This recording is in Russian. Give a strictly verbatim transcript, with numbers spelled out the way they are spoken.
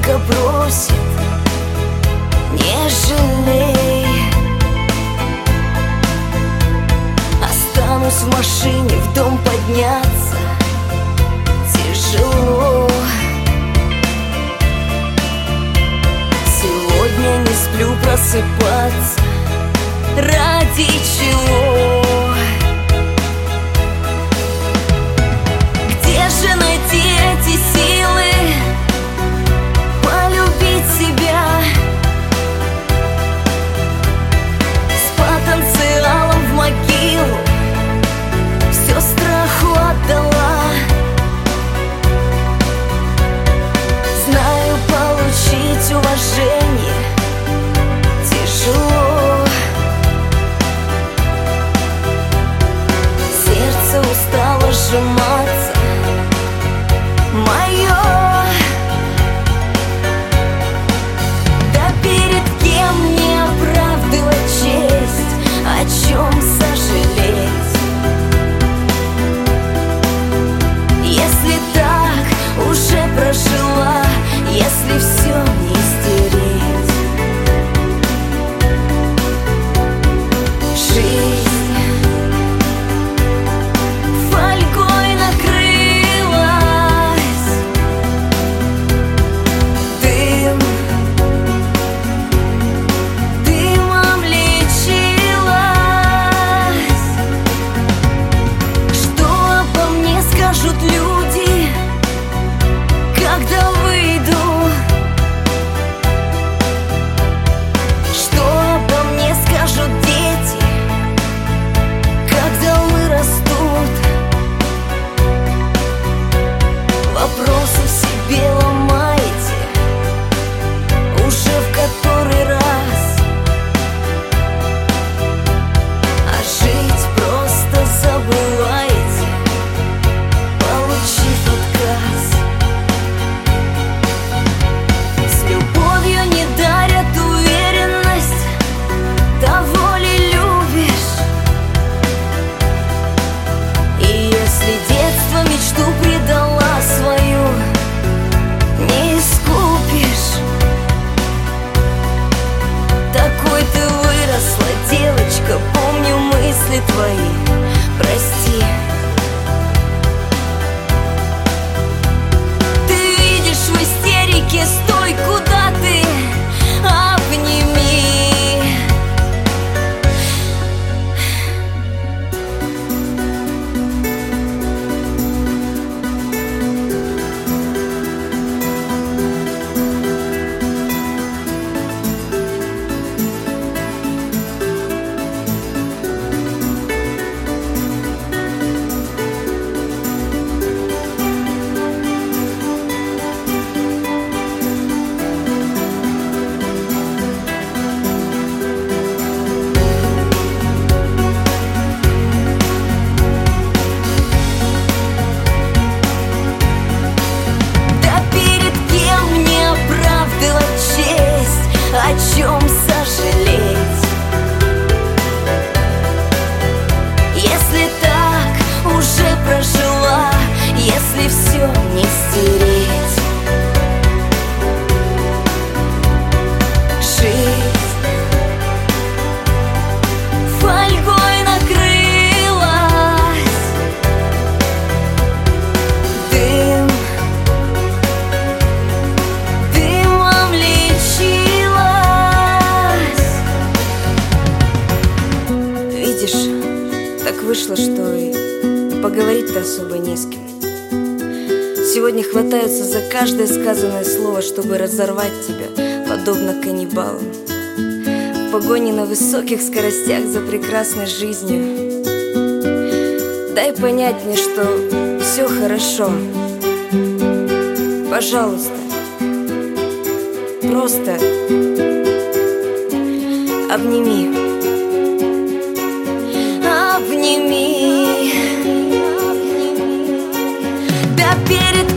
только просит: не жалей. Останусь в машине, в дом подняться тяжело. Сегодня не сплю, просыпаться ради чего? Где же найти эти силы полюбить себя с потенциалом в могилу? Все страху отдала. Знаю, получить уважение тяжело. Сердце устало сжиматься мое. Да перед кем мне оправдывать честь, о чем сожалеть? Если так уже прожила, если все не стереть. Жизнь фольгой накрылась, дым дымом лечилась. Что обо мне скажут люди, когда выйду? Что обо мне скажут дети, когда вырастут? Вопросы в себе ломаете уже в который раз, а жить просто забываете, получив отказ. С любовью не дарят уверенность, до воли любишь. И если детство мечту предала свою, не искупишь. Такой ты выросла, девочка, помню мысли твои, прости. Ты видишь в истерике, стой, куда ты, обними. Да перед кем мне оправдывать честь, о чем сожалеть? Если так уже прожила, если все не стереть. Жизнь фольгой накрылась, дым дымом лечилась. Видишь, так вышло, что и поговорить-то особо не с кем. Сегодня хватаются за каждое сказанное слово, чтобы разорвать тебя, подобно каннибалам. В погоне на высоких скоростях за прекрасной жизнью. Дай понять мне, что все хорошо. Пожалуйста, просто обними. Обними. Да перед